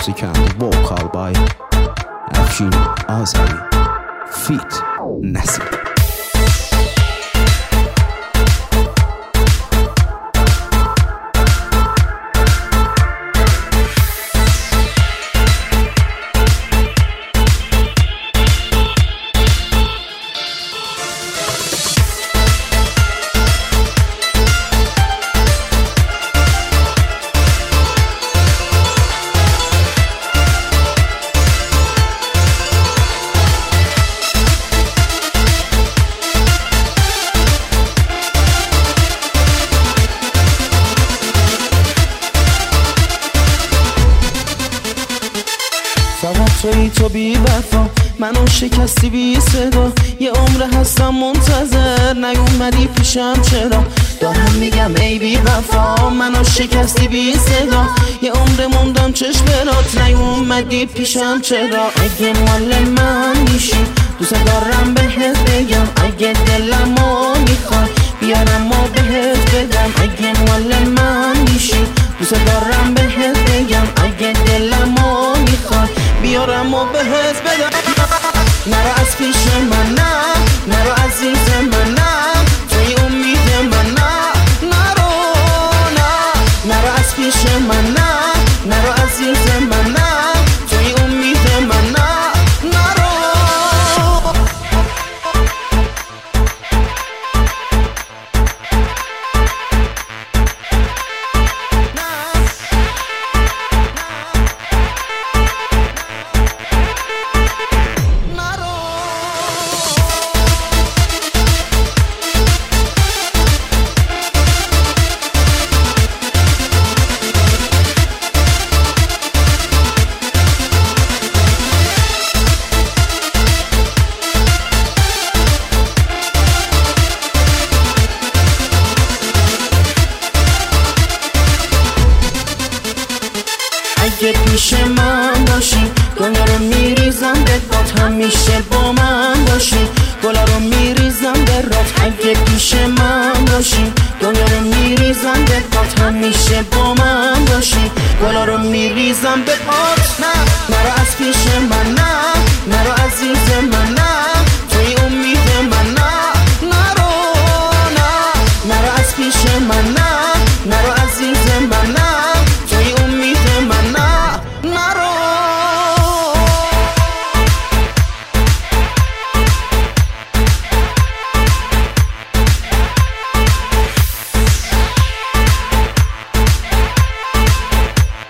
music and the vocal by Afshin Azari feat Nasib. فقط تویی تو بی وفا منو شکستی بی صدا یه عمر هستم منتظر نیومدی پیشم چرا دارم میگم ای بی وفا منو شکستی بی صدا یه عمر موندم چشمرات نیومدی پیشم چرا اگه مال من میشی دوست دارم بهت بگم اگه دلمو میخوای بیارم و بهت بدم اگه مال من میشی دوست دارم بهت بگم اگه دلمو میخوای بیارم و بهت بدم نرو از پیش من نه نرو عزیز من نه توی امید من نه نرو نرو از پیش من نه نرو عزیز من نه توی امید من نه نرو اگه پیش من باشی دنیا رو میریزم به باد همیشه با من باشی گلا رو میریزم به رات اگه پیش من باشی دنیا رو میریزم به باد همیشه با من باشی گلا رو میریزم به باد نه نرو از پیش من نه نرو عزیز من نه توی امید من نه نرو نرو از پیش من نه نرو عزیز من نه توی امید من نه نرو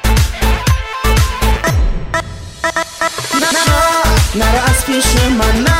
نرو از پیش من نه